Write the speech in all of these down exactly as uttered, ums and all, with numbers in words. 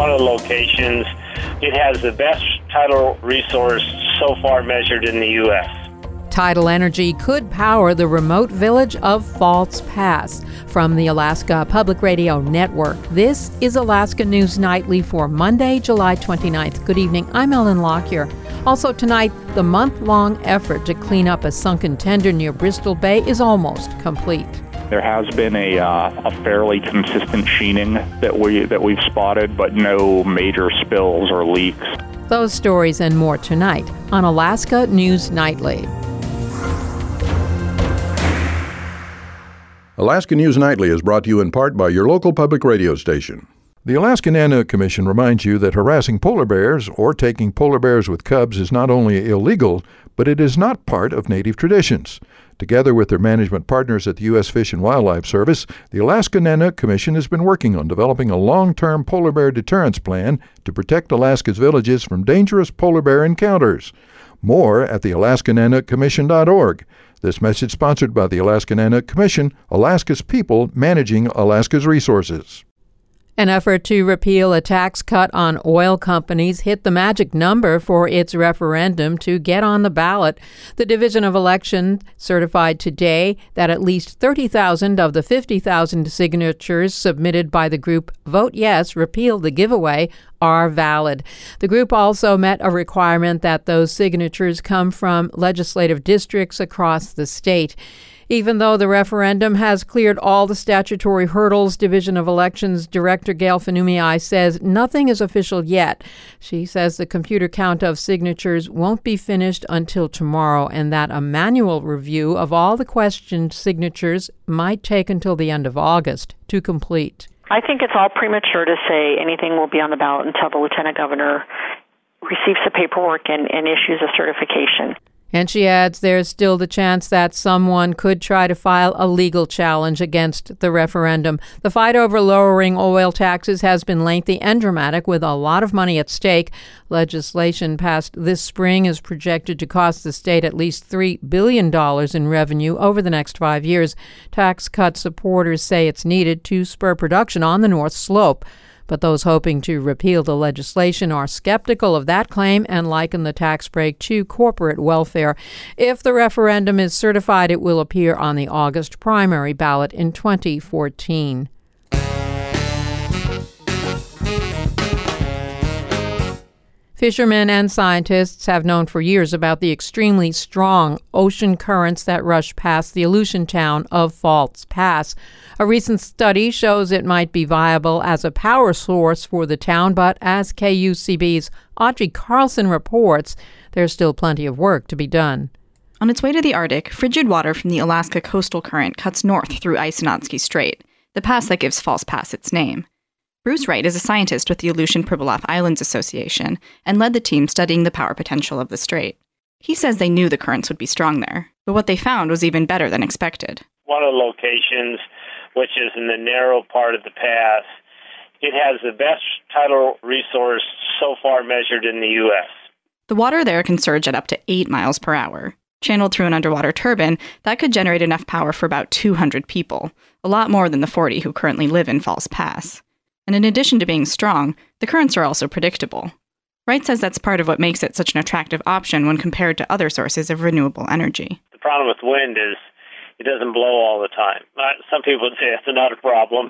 one of the locations. It has the best tidal resource so far measured in the U S Tidal energy could power the remote village of False Pass. From the Alaska Public Radio Network, this is Alaska News Nightly for Monday, July twenty-ninth. Good evening, I'm Ellen Lockyer. Also tonight, the month-long effort to clean up a sunken tender near Bristol Bay is almost complete. There has been a, uh, a fairly consistent sheening that, we, that we've spotted, but no major spills or leaks. Those stories and more tonight on Alaska News Nightly. Alaska News Nightly is brought to you in part by your local public radio station. The Alaska Nanook Commission reminds you that harassing polar bears or taking polar bears with cubs is not only illegal, but it is not part of native traditions. Together with their management partners at the U S Fish and Wildlife Service, the Alaska Nanook Commission has been working on developing a long-term polar bear deterrence plan to protect Alaska's villages from dangerous polar bear encounters. More at the alaska nanook commission dot org. This message sponsored by the Alaska Nanook Commission, Alaska's people managing Alaska's resources. An effort to repeal a tax cut on oil companies hit the magic number for its referendum to get on the ballot. The Division of Election certified today that at least thirty thousand of the fifty thousand signatures submitted by the group Vote Yes, Repeal the Giveaway are valid. The group also met a requirement that those signatures come from legislative districts across the state. Even though the referendum has cleared all the statutory hurdles, Division of Elections Director Gail Fanumiai says nothing is official yet. She says the computer count of signatures won't be finished until tomorrow and that a manual review of all the questioned signatures might take until the end of August to complete. I think it's all premature to say anything will be on the ballot until the Lieutenant Governor receives the paperwork and, and issues a certification. And she adds there's still the chance that someone could try to file a legal challenge against the referendum. The fight over lowering oil taxes has been lengthy and dramatic, with a lot of money at stake. Legislation passed this spring is projected to cost the state at least three billion dollars in revenue over the next five years. Tax cut supporters say it's needed to spur production on the North Slope. But those hoping to repeal the legislation are skeptical of that claim and liken the tax break to corporate welfare. If the referendum is certified, it will appear on the August primary ballot in twenty fourteen. Fishermen and scientists have known for years about the extremely strong ocean currents that rush past the Aleutian town of False Pass. A recent study shows it might be viable as a power source for the town, but as K U C B's Audrey Carlson reports, there's still plenty of work to be done. On its way to the Arctic, frigid water from the Alaska coastal current cuts north through Isonotski Strait, the pass that gives False Pass its name. Bruce Wright is a scientist with the Aleutian Pribilof Islands Association and led the team studying the power potential of the strait. He says they knew the currents would be strong there, but what they found was even better than expected. One of the locations, which is in the narrow part of the pass, it has the best tidal resource so far measured in the U S The water there can surge at up to eight miles per hour. Channeled through an underwater turbine, that could generate enough power for about two hundred people, a lot more than the forty who currently live in False Pass. And in addition to being strong, the currents are also predictable. Wright says that's part of what makes it such an attractive option when compared to other sources of renewable energy. The problem with wind is it doesn't blow all the time. Uh, some people would say it's not a problem,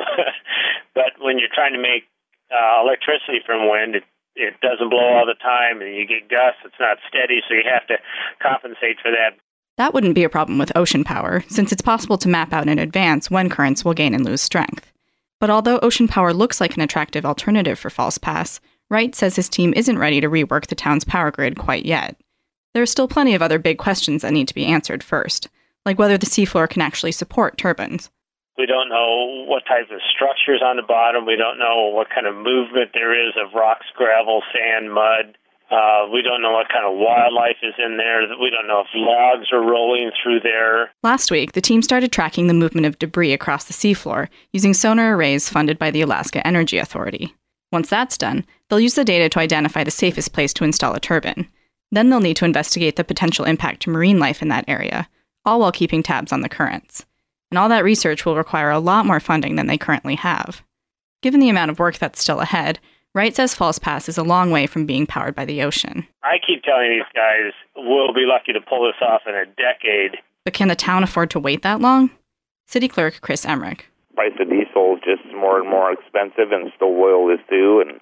but when you're trying to make uh, electricity from wind, it, it doesn't blow all the time, and you get gusts. It's not steady, so you have to compensate for that. That wouldn't be a problem with ocean power, since it's possible to map out in advance when currents will gain and lose strength. But although ocean power looks like an attractive alternative for False Pass, Wright says his team isn't ready to rework the town's power grid quite yet. There are still plenty of other big questions that need to be answered first, like whether the seafloor can actually support turbines. We don't know what type of structures on the bottom. We don't know what kind of movement there is of rocks, gravel, sand, mud. Uh, we don't know what kind of wildlife is in there. We don't know if logs are rolling through there. Last week, the team started tracking the movement of debris across the seafloor using sonar arrays funded by the Alaska Energy Authority. Once that's done, they'll use the data to identify the safest place to install a turbine. Then they'll need to investigate the potential impact to marine life in that area, all while keeping tabs on the currents. And all that research will require a lot more funding than they currently have. Given the amount of work that's still ahead, Wright says False Pass is a long way from being powered by the ocean. I keep telling these guys we'll be lucky to pull this off in a decade. But can the town afford to wait that long? City Clerk Chris Emmerich. Price of diesel is just more and more expensive, and still oil is too, and,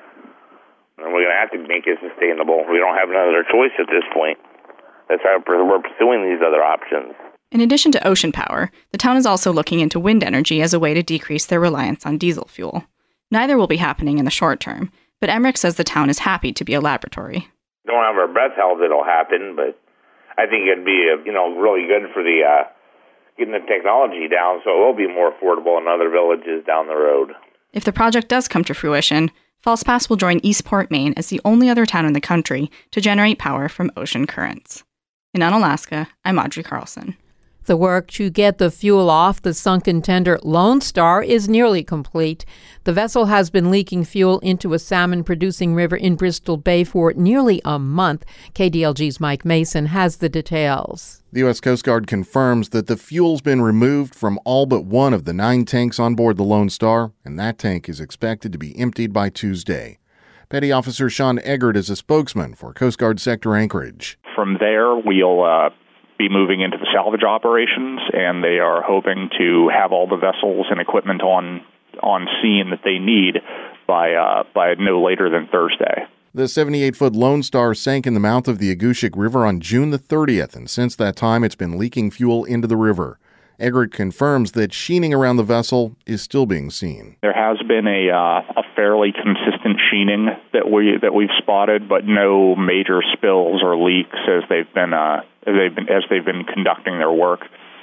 and we're going to have to make it sustainable. We don't have another choice at this point. That's why we're pursuing these other options. In addition to ocean power, the town is also looking into wind energy as a way to decrease their reliance on diesel fuel. Neither will be happening in the short term, but Emmerich says the town is happy to be a laboratory. Don't have our breath held it'll happen, but I think it'd be, you know, really good for the uh, getting the technology down, so it will be more affordable in other villages down the road. If the project does come to fruition, False Pass will join Eastport, Maine as the only other town in the country to generate power from ocean currents. In Unalaska, I'm Audrey Carlson. The work to get the fuel off the sunken tender Lone Star is nearly complete. The vessel has been leaking fuel into a salmon-producing river in Bristol Bay for nearly a month. K D L G's Mike Mason has the details. The U S Coast Guard confirms that the fuel's been removed from all but one of the nine tanks on board the Lone Star, and that tank is expected to be emptied by Tuesday. Petty Officer Sean Eggert is a spokesman for Coast Guard Sector Anchorage. From there, we'll uh, be moving into the salvage operations, and they are hoping to have all the vessels and equipment on on scene that they need by uh, by no later than Thursday. The seventy-eight-foot Lone Star sank in the mouth of the Agushik River on June the thirtieth, and since that time it's been leaking fuel into the river. Eggert confirms that sheening around the vessel is still being seen. There has been a uh, a fairly consistent sheening that we that we've spotted, but no major spills or leaks as they've been uh, as they've been as they've been conducting their work.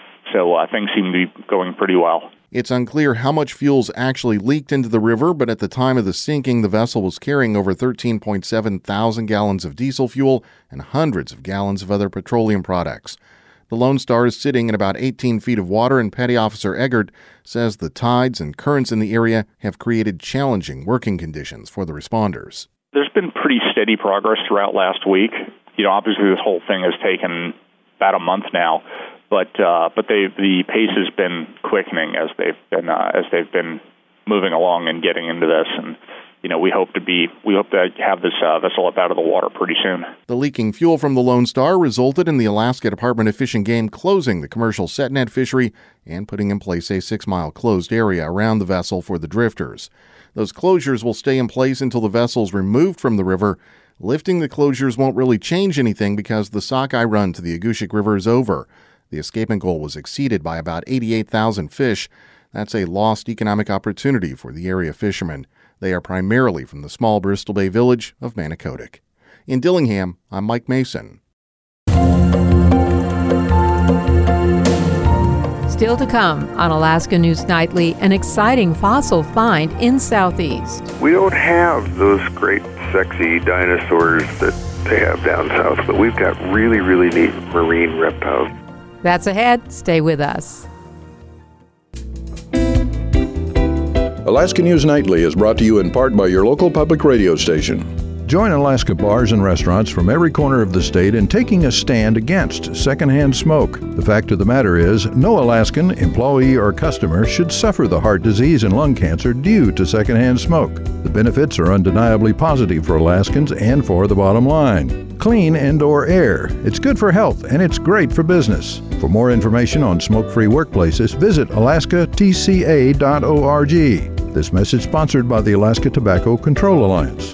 So uh, things seem to be going pretty well. It's unclear how much fuel's actually leaked into the river, but at the time of the sinking, the vessel was carrying over thirteen point seven thousand gallons of diesel fuel and hundreds of gallons of other petroleum products. The Lone Star is sitting in about eighteen feet of water, and Petty Officer Eggert says the tides and currents in the area have created challenging working conditions for the responders. There's been pretty steady progress throughout last week. You know, obviously this whole thing has taken about a month now, but uh, but they the pace has been quickening as they've been uh, as they've been moving along and getting into this. And you know, we hope to be we hope to have this uh, vessel up out of the water pretty soon. The leaking fuel from the Lone Star resulted in the Alaska Department of Fish and Game closing the commercial set net fishery and putting in place a six-mile closed area around the vessel for the drifters. Those closures will stay in place until the vessel's removed from the river. Lifting the closures won't really change anything because the sockeye run to the Agushik River is over. The escapement goal was exceeded by about eighty-eight thousand fish. That's a lost economic opportunity for the area fishermen. They are primarily from the small Bristol Bay village of Manicodic. In Dillingham, I'm Mike Mason. Still to come on Alaska News Nightly, an exciting fossil find in Southeast. We don't have those great, sexy dinosaurs that they have down south, but we've got really, really neat marine reptiles. That's ahead. Stay with us. Alaska News Nightly is brought to you in part by your local public radio station. Join Alaska bars and restaurants from every corner of the state in taking a stand against secondhand smoke. The fact of the matter is, no Alaskan employee or customer should suffer the heart disease and lung cancer due to secondhand smoke. The benefits are undeniably positive for Alaskans and for the bottom line. Clean indoor air. It's good for health and it's great for business. For more information on smoke-free workplaces, visit alaska t c a dot org. This message sponsored by the Alaska Tobacco Control Alliance.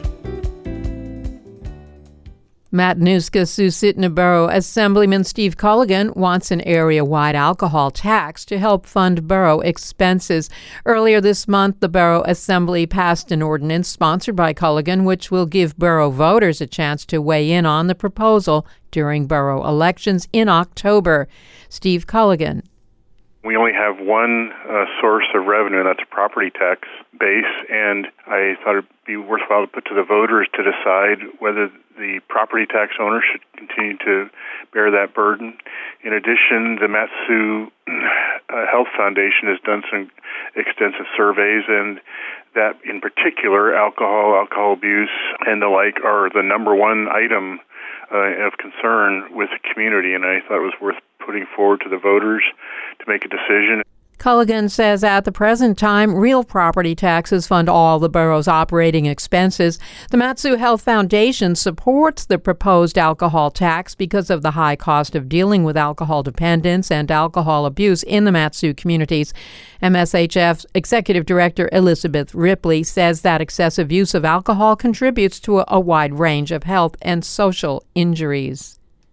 Matanuska Susitna Borough Assemblyman Steve Culligan wants an area-wide alcohol tax to help fund borough expenses. Earlier this month, the Borough Assembly passed an ordinance sponsored by Culligan, which will give borough voters a chance to weigh in on the proposal during borough elections in October. Steve Culligan. We only have one uh, source of revenue, and that's a property tax base, and I thought it would be worthwhile to put to the voters to decide whether the property tax owner should continue to bear that burden. In addition, the Mat-Su uh, Health Foundation has done some extensive surveys, and that in particular, alcohol, alcohol abuse, and the like are the number one item uh, of concern with the community, and I thought it was worth putting forward to the voters to make a decision. Culligan says at the present time, real property taxes fund all the borough's operating expenses. The Mat-Su Health Foundation supports the proposed alcohol tax because of the high cost of dealing with alcohol dependence and alcohol abuse in the Mat-Su communities. M S H F's Executive Director Elizabeth Ripley says that excessive use of alcohol contributes to a, a wide range of health and social injuries.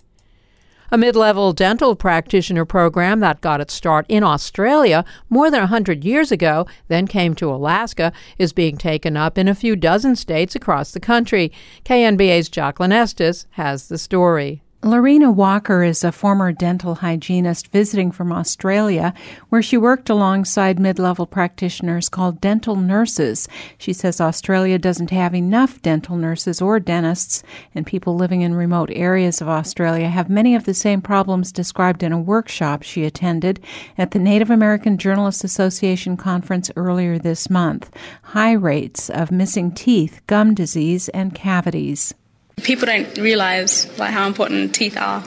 A mid-level dental practitioner program that got its start in Australia more than one hundred years ago, then came to Alaska, is being taken up in a few dozen states across the country. K N B A's Jacqueline Estes has the story. Lorena Walker is a former dental hygienist visiting from Australia, where she worked alongside mid-level practitioners called dental nurses. She says Australia doesn't have enough dental nurses or dentists, and people living in remote areas of Australia have many of the same problems described in a workshop she attended at the Native American Journalists Association conference earlier this month. High rates of missing teeth, gum disease, and cavities. People don't realize like how important teeth are,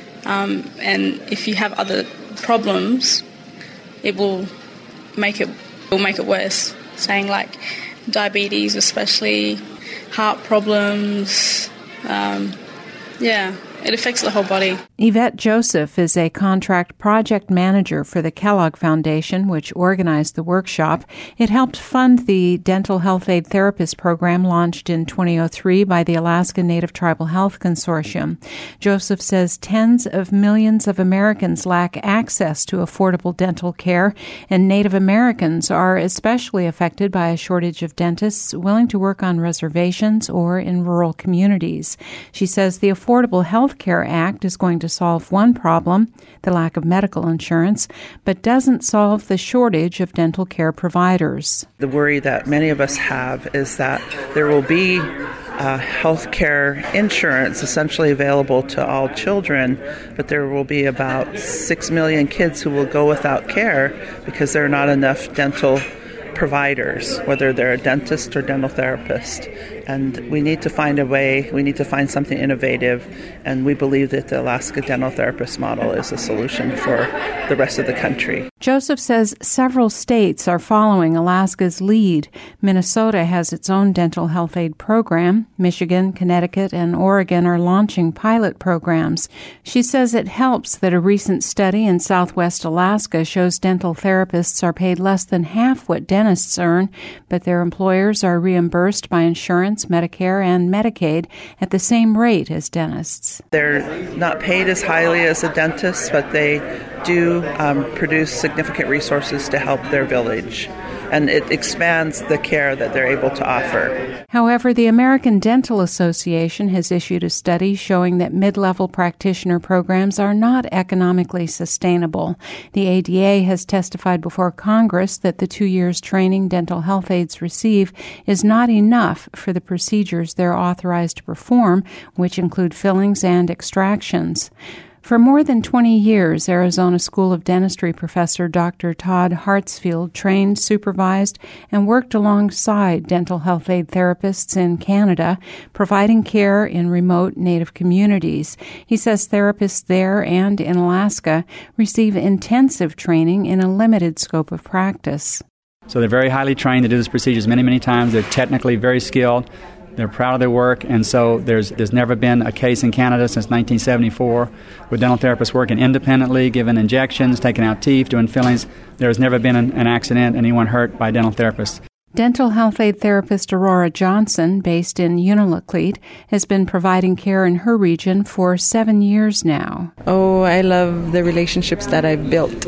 um, and if you have other problems, it will make it will make it worse. Saying like diabetes, especially heart problems, um, yeah. It affects the whole body. Yvette Joseph is a contract project manager for the Kellogg Foundation, which organized the workshop. It helped fund the Dental Health Aid Therapist program launched in twenty oh three by the Alaska Native Tribal Health Consortium. Joseph says tens of millions of Americans lack access to affordable dental care, and Native Americans are especially affected by a shortage of dentists willing to work on reservations or in rural communities. She says the Affordable Health Care Act is going to solve one problem, the lack of medical insurance, but doesn't solve the shortage of dental care providers. The worry that many of us have is that there will be uh, health care insurance essentially available to all children, but there will be about six million kids who will go without care because there are not enough dental providers, whether they're a dentist or dental therapist. And we need to find a way, we need to find something innovative, and we believe that the Alaska Dental Therapist model is a solution for the rest of the country. Joseph says several states are following Alaska's lead. Minnesota has its own dental health aid program. Michigan, Connecticut, and Oregon are launching pilot programs. She says it helps that a recent study in southwest Alaska shows dental therapists are paid less than half what dentists earn, but their employers are reimbursed by insurance, Medicare, and Medicaid at the same rate as dentists. They're not paid as highly as a dentist, but they do um, produce significant resources to help their village, and it expands the care that they're able to offer. However, the American Dental Association has issued a study showing that mid-level practitioner programs are not economically sustainable. The A D A has testified before Congress that the two years training dental health aides receive is not enough for the procedures they're authorized to perform, which include fillings and extractions. For more than twenty years, Arizona School of Dentistry professor Doctor Todd Hartsfield trained, supervised, and worked alongside dental health aid therapists in Canada, providing care in remote Native communities. He says therapists there and in Alaska receive intensive training in a limited scope of practice. So they're very highly trained. They do these procedures many, many times. They're technically very skilled. They're proud of their work, and so there's there's never been a case in Canada since nineteen seventy-four with dental therapists working independently, giving injections, taking out teeth, doing fillings. There has never been an, an accident, anyone hurt by dental therapists. Dental health aid therapist Aurora Johnson, based in Unalakleet, has been providing care in her region for seven years now. Oh, I love the relationships that I've built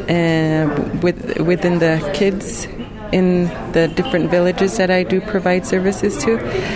uh, with within the kids in the different villages that I do provide services to.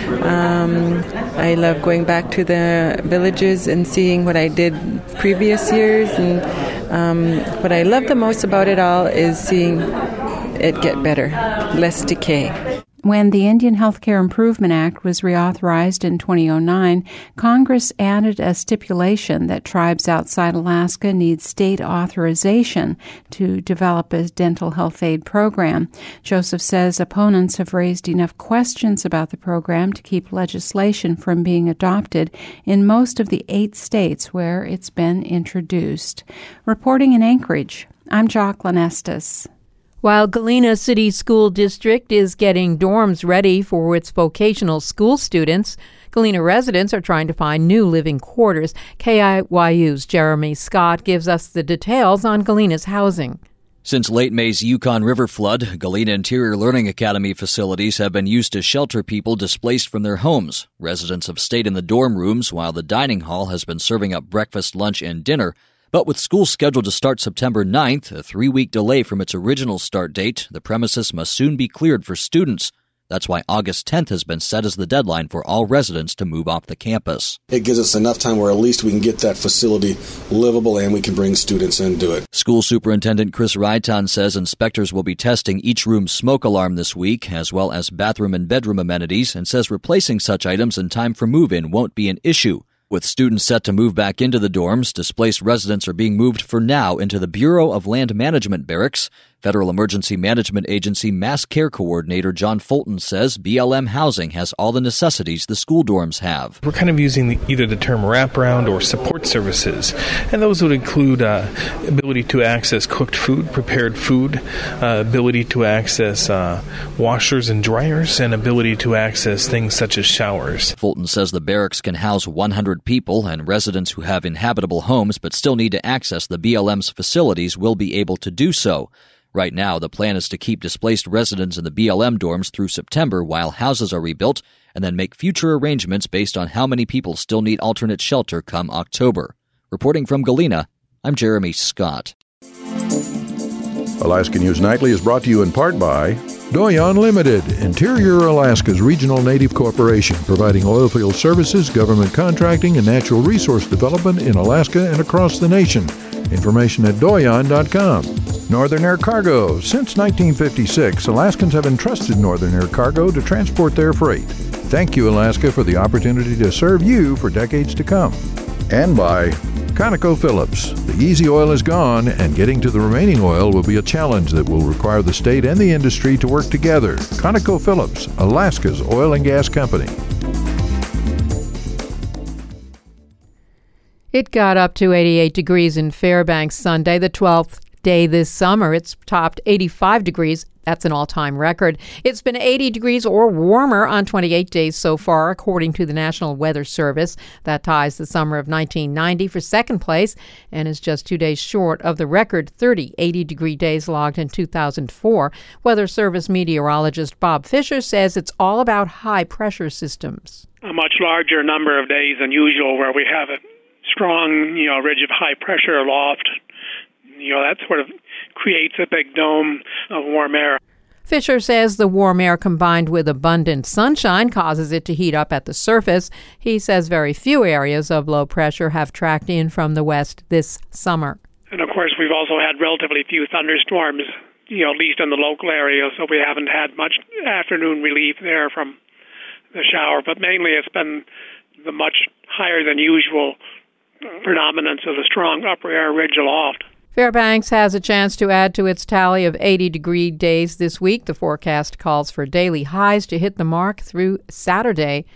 Um, I love going back to the villages and seeing what I did previous years. And um, what I love the most about it all is seeing it get better, less decay. When the Indian Healthcare Improvement Act was reauthorized in twenty oh nine, Congress added a stipulation that tribes outside Alaska need state authorization to develop a dental health aid program. Joseph says opponents have raised enough questions about the program to keep legislation from being adopted in most of the eight states where it's been introduced. Reporting in Anchorage, I'm Jocelyn Estes. While Galena City School District is getting dorms ready for its vocational school students, Galena residents are trying to find new living quarters. K I Y U's Jeremy Scott gives us the details on Galena's housing. Since late May's Yukon River flood, Galena Interior Learning Academy facilities have been used to shelter people displaced from their homes. Residents have stayed in the dorm rooms while the dining hall has been serving up breakfast, lunch, and dinner. But with school scheduled to start September ninth, a three-week delay from its original start date, the premises must soon be cleared for students. That's why August tenth has been set as the deadline for all residents to move off the campus. It gives us enough time where at least we can get that facility livable and we can bring students in and do it. School Superintendent Chris Raitan says inspectors will be testing each room's smoke alarm this week, as well as bathroom and bedroom amenities, and says replacing such items in time for move-in won't be an issue. With students set to move back into the dorms, displaced residents are being moved for now into the Bureau of Land Management barracks. Federal Emergency Management Agency Mass Care Coordinator John Fulton says B L M housing has all the necessities the school dorms have. We're kind of using the, either the term wraparound or support services, and those would include uh, ability to access cooked food, prepared food, uh, ability to access uh, washers and dryers, and ability to access things such as showers. Fulton says the barracks can house one hundred people, and residents who have inhabitable homes but still need to access the B L M's facilities will be able to do so. Right now, the plan is to keep displaced residents in the B L M dorms through September while houses are rebuilt, and then make future arrangements based on how many people still need alternate shelter come October. Reporting from Galena, I'm Jeremy Scott. Alaska News Nightly is brought to you in part by Doyon Limited, Interior Alaska's regional native corporation, providing oilfield services, government contracting, and natural resource development in Alaska and across the nation. Information at doyon dot com. Northern Air Cargo. Since nineteen fifty-six, Alaskans have entrusted Northern Air Cargo to transport their freight. Thank you, Alaska, for the opportunity to serve you for decades to come. And by ConocoPhillips. The easy oil is gone, and getting to the remaining oil will be a challenge that will require the state and the industry to work together. ConocoPhillips, Alaska's oil and gas company. It got up to eighty-eight degrees in Fairbanks Sunday, the twelfth day this summer. It's topped eighty-five degrees. That's an all-time record. It's been eighty degrees or warmer on twenty-eight days so far, according to the National Weather Service. That ties the summer of nineteen ninety for second place and is just two days short of the record thirty eighty-degree days logged in two thousand four. Weather Service meteorologist Bob Fisher says it's all about high-pressure systems. A much larger number of days than usual where we have a strong, you know, ridge of high-pressure aloft. You know, that sort of creates a big dome of warm air. Fisher says the warm air combined with abundant sunshine causes it to heat up at the surface. He says very few areas of low pressure have tracked in from the west this summer. And of course, we've also had relatively few thunderstorms, you know, at least in the local area, so we haven't had much afternoon relief there from the shower. But mainly it's been the much higher than usual predominance of the strong upper air ridge aloft. Fairbanks has a chance to add to its tally of eighty-degree days this week. The forecast calls for daily highs to hit the mark through Saturday.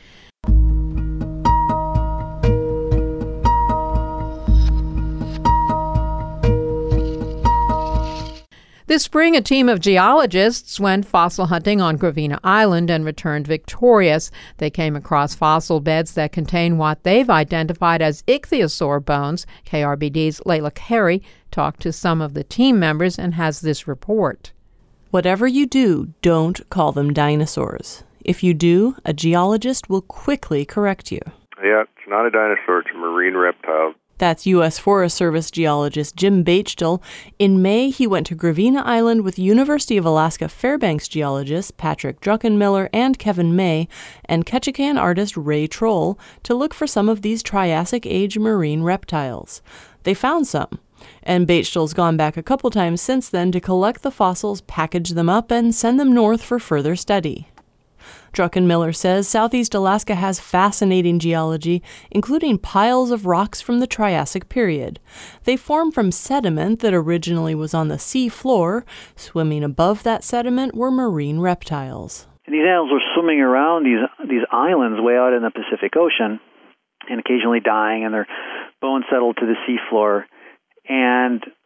This spring, a team of geologists went fossil hunting on Gravina Island and returned victorious. They came across fossil beds that contain what they've identified as ichthyosaur bones. K R B D's Layla Carey talked to some of the team members and has this report. Whatever you do, don't call them dinosaurs. If you do, a geologist will quickly correct you. Yeah, it's not a dinosaur, it's a marine reptile. That's U S Forest Service geologist Jim Bechtel. In May, he went to Gravina Island with University of Alaska Fairbanks geologists Patrick Druckenmiller and Kevin May and Ketchikan artist Ray Troll to look for some of these Triassic-age marine reptiles. They found some, and Bechtel's gone back a couple times since then to collect the fossils, package them up, and send them north for further study. Druckenmiller says Southeast Alaska has fascinating geology, including piles of rocks from the Triassic period. They form from sediment that originally was on the sea floor. Swimming above that sediment were marine reptiles. And these animals were swimming around these these islands way out in the Pacific Ocean and occasionally dying, and their bones settled to the seafloor. And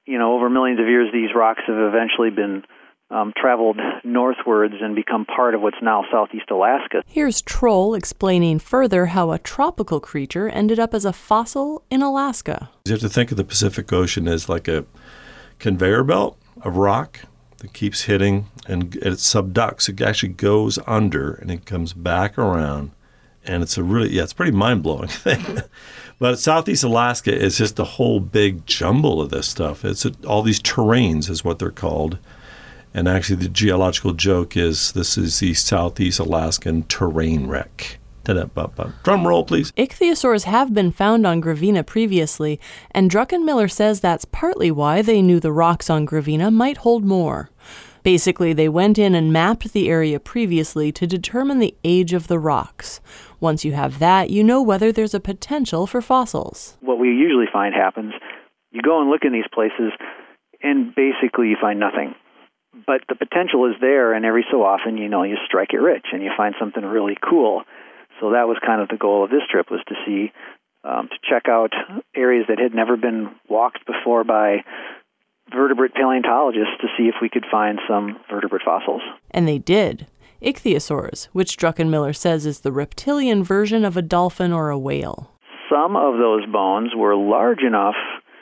you know, over millions of years, these rocks have eventually been um, traveled northwards and become part of what's now southeast Alaska. Here's Troll explaining further how a tropical creature ended up as a fossil in Alaska. You have to think of the Pacific Ocean as like a conveyor belt of rock that keeps hitting, and it subducts. It actually goes under, and it comes back around. And it's a really, yeah, it's a pretty mind-blowing thing. But Southeast Alaska is just a whole big jumble of this stuff. It's a, all these terrains is what they're called. And actually the geological joke is this is the Southeast Alaskan terrain wreck. Drum roll, please. Ichthyosaurs have been found on Gravina previously, and Druckenmiller says that's partly why they knew the rocks on Gravina might hold more. Basically, they went in and mapped the area previously to determine the age of the rocks. Once you have that, you know whether there's a potential for fossils. What we usually find happens, you go and look in these places, and basically you find nothing. But the potential is there, and every so often, you know, you strike it rich, and you find something really cool. So that was kind of the goal of this trip, was to see, um, to check out areas that had never been walked before by vertebrate paleontologists to see if we could find some vertebrate fossils. And they did. Ichthyosaurs, which Druckenmiller says is the reptilian version of a dolphin or a whale. Some of those bones were large enough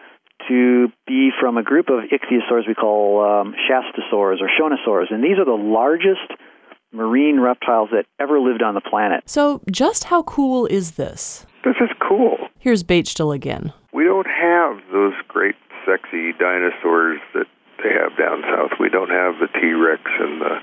to be from a group of ichthyosaurs we call um, shastosaurs or shonosaurs, and these are the largest marine reptiles that ever lived on the planet. So just how cool is this? This is cool. Here's Bechtel again. We don't have those great sexy dinosaurs that they have down south. We don't have the T-Rex and the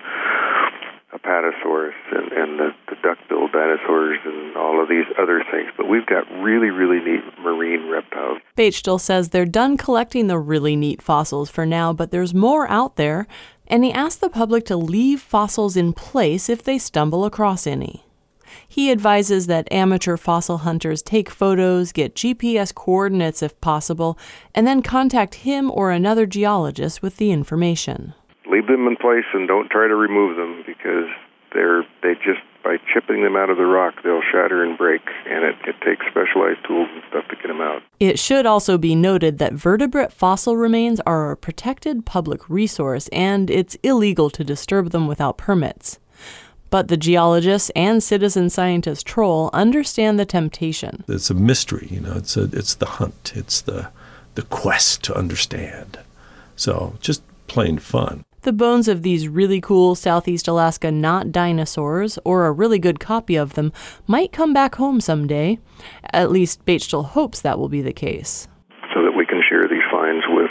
Apatosaurus and, and the, the duck-billed dinosaurs and all of these other things, but we've got really, really neat marine reptiles. Bechtel says they're done collecting the really neat fossils for now, but there's more out there, and he asked the public to leave fossils in place if they stumble across any. He advises that amateur fossil hunters take photos, get G P S coordinates if possible, and then contact him or another geologist with the information. Leave them in place and don't try to remove them, because they're they just, by chipping them out of the rock, they'll shatter and break, and it, it takes specialized tools and stuff to get them out. It should also be noted that vertebrate fossil remains are a protected public resource, and it's illegal to disturb them without permits. But the geologists and citizen scientist Troll understand the temptation. It's a mystery, you know. It's a, it's the hunt. It's the the quest to understand. So just plain fun. The bones of these really cool Southeast Alaska not dinosaurs, or a really good copy of them, might come back home someday. At least Bechtel hopes that will be the case. So that we can share these finds with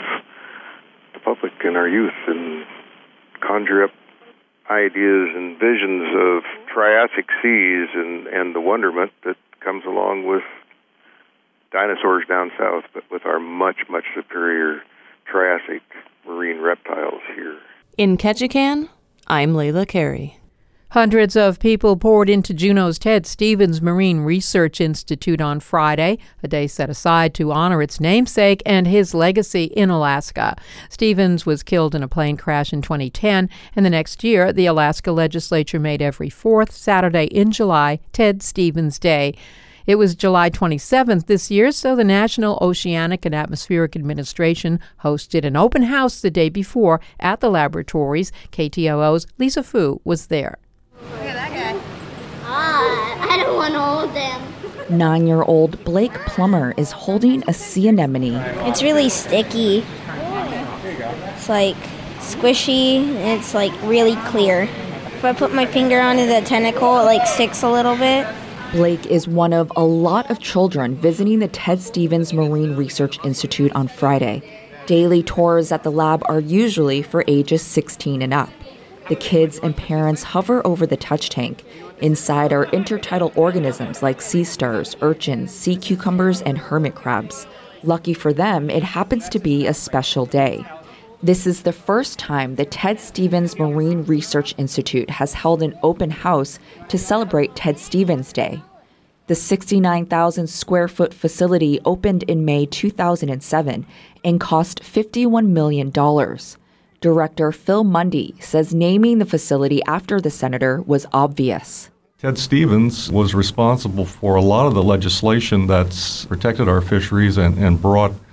the public and our youth and conjure up ideas and visions of Triassic seas and, and the wonderment that comes along with dinosaurs down south, but with our much, much superior Triassic marine reptiles here. In Ketchikan, I'm Layla Carey. Hundreds of people poured into Juneau's Ted Stevens Marine Research Institute on Friday, a day set aside to honor its namesake and his legacy in Alaska. Stevens was killed in a plane crash in twenty ten, and the next year, the Alaska legislature made every fourth Saturday in July Ted Stevens Day. It was July twenty-seventh this year, so the National Oceanic and Atmospheric Administration hosted an open house the day before at the laboratories. K T O O's Lisa Fu was there. Look at that guy. Ah, I don't want to hold them. Nine-year-old Blake Plummer is holding a sea anemone. It's really sticky. It's like squishy, and it's like really clear. If I put my finger on the tentacle, it like sticks a little bit. Blake is one of a lot of children visiting the Ted Stevens Marine Research Institute on Friday. Daily tours at the lab are usually for ages sixteen and up. The kids and parents hover over the touch tank. Inside are intertidal organisms like sea stars, urchins, sea cucumbers, and hermit crabs. Lucky for them, it happens to be a special day. This is the first time the Ted Stevens Marine Research Institute has held an open house to celebrate Ted Stevens Day. The sixty-nine thousand square foot facility opened in May two thousand seven and cost fifty-one million dollars. Director Phil Mundy says naming the facility after the senator was obvious. Ted Stevens was responsible for a lot of the legislation that's protected our fisheries and, and brought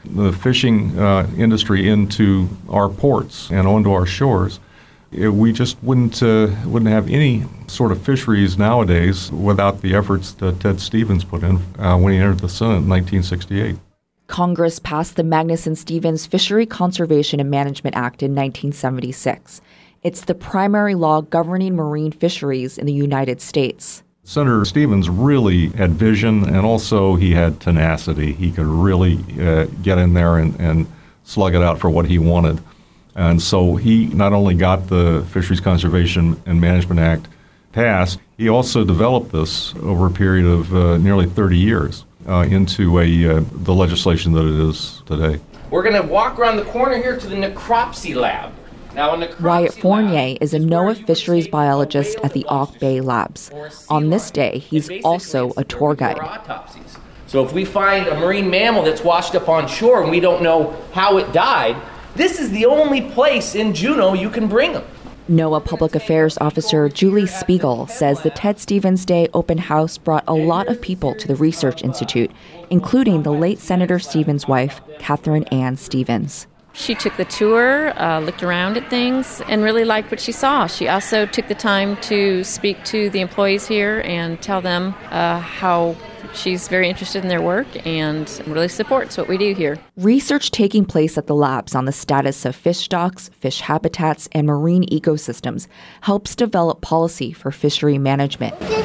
the fishing uh, industry into our ports and onto our shores, we just wouldn't uh, wouldn't have any sort of fisheries nowadays without the efforts that Ted Stevens put in uh, when he entered the Senate in nineteen sixty-eight. Congress passed the Magnuson-Stevens Fishery Conservation and Management Act in nineteen seventy-six. It's the primary law governing marine fisheries in the United States. Senator Stevens really had vision, and also he had tenacity. He could really uh, get in there and, and slug it out for what he wanted. And so he not only got the Fisheries Conservation and Management Act passed, he also developed this over a period of uh, nearly thirty years uh, into a uh, the legislation that it is today. We're going to walk around the corner here to the necropsy lab. Now, necropsy Wyatt Fournier is a NOAA fisheries biologist at the Auk Bay Labs. On this day, he's also a tour guide. Autopsies. So if we find a marine mammal that's washed up on shore and we don't know how it died, this is the only place in Juneau you can bring them. NOAA Public Affairs Officer Julie Spiegel says the Ted Stevens Day open house brought a lot of people to the Research Institute, including the late Senator Stevens' wife, Catherine Ann Stevens. She took the tour, uh, looked around at things, and really liked what she saw. She also took the time to speak to the employees here and tell them uh, how she's very interested in their work and really supports what we do here. Research taking place at the labs on the status of fish stocks, fish habitats, and marine ecosystems helps develop policy for fishery management. You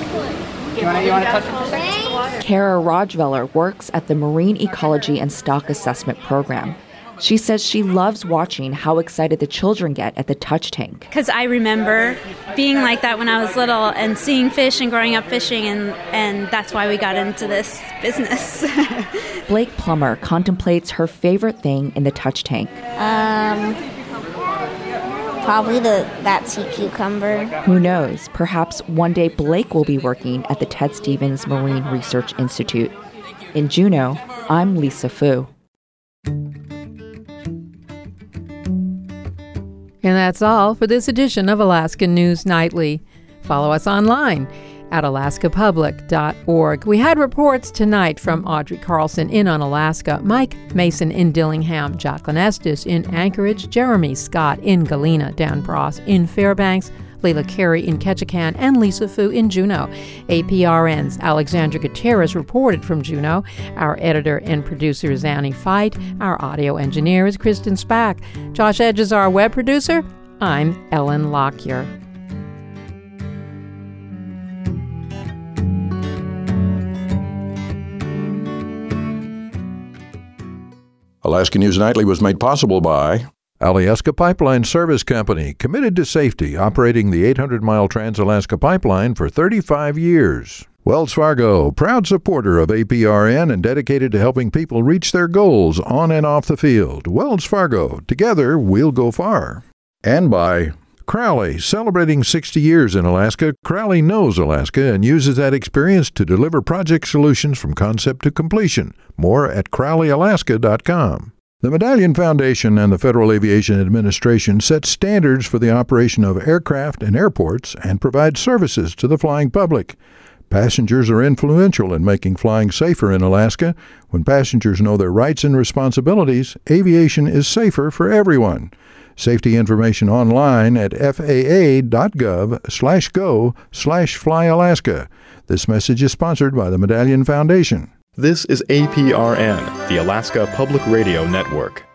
want to touch it for a second? Kara Rajveller works at the Marine Ecology and Stock Assessment Program. She says she loves watching how excited the children get at the touch tank. Because I remember being like that when I was little and seeing fish and growing up fishing, and, and that's why we got into this business. Blake Plummer contemplates her favorite thing in the touch tank. Um, probably the that sea cucumber. Who knows? Perhaps one day Blake will be working at the Ted Stevens Marine Research Institute. In Juneau, I'm Lisa Fu. And that's all for this edition of Alaska News Nightly. Follow us online at alaska public dot org. We had reports tonight from Audrey Carlson in on Alaska, Mike Mason in Dillingham, Jacqueline Estes in Anchorage, Jeremy Scott in Galena, Dan Bross in Fairbanks, Leila Carey in Ketchikan, and Lisa Fu in Juneau. A P R N's Alexandra Gutierrez reported from Juneau. Our editor and producer is Annie Fight. Our audio engineer is Kristen Spack. Josh Edge is our web producer. I'm Ellen Lockyer. Alaska News Nightly was made possible by Alyeska Pipeline Service Company, committed to safety, operating the eight hundred mile Trans-Alaska Pipeline for thirty-five years. Wells Fargo, proud supporter of A P R N and dedicated to helping people reach their goals on and off the field. Wells Fargo, together we'll go far. And by Crowley, celebrating sixty years in Alaska. Crowley knows Alaska and uses that experience to deliver project solutions from concept to completion. More at crowley alaska dot com. The Medallion Foundation and the Federal Aviation Administration set standards for the operation of aircraft and airports and provide services to the flying public. Passengers are influential in making flying safer in Alaska. When passengers know their rights and responsibilities, aviation is safer for everyone. Safety information online at f a a dot gov slash go slash fly alaska. This message is sponsored by the Medallion Foundation. This is A P R N, the Alaska Public Radio Network.